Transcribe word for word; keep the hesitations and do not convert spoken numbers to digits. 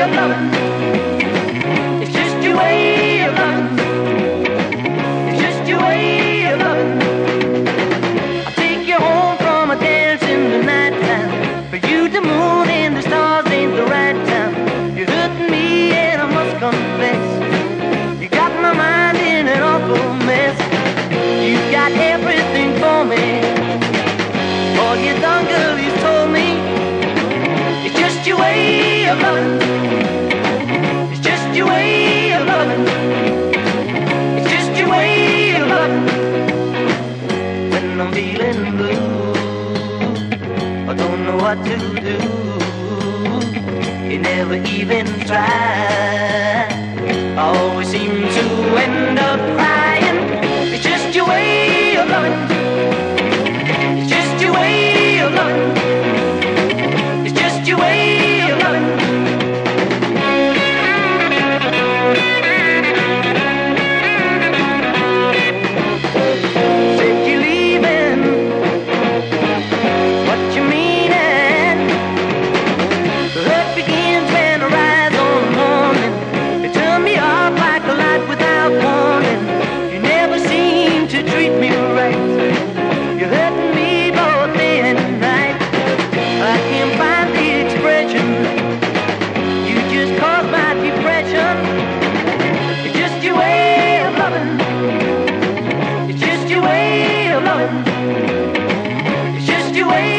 of loving. It's just your way of loving. It's just your way of loving. I'll take you home from a dance in the nighttime. For you, the moon and the stars ain't the right time. You're hurting me and I must confess, you got my mind in an awful mess. You got everything for me. All you done, girl, you told me. It's just your way of loving. It's just your way of loving. It's just your way of loving. When I'm feeling blue, I don't know what to do. You never even try. I always seem to end up crying. It's just your way of loving. It's just your way of loving. It's just your way of loving. Said you're leaving, what you meaning? The hurt begins when I rise on the morning. You turn me off like a light without warning. You never seem to treat me right. You're hurting me both day and night. I can't find the expression. You just caused my depression. It's just your way of loving. It's just your way of loving. It's just your way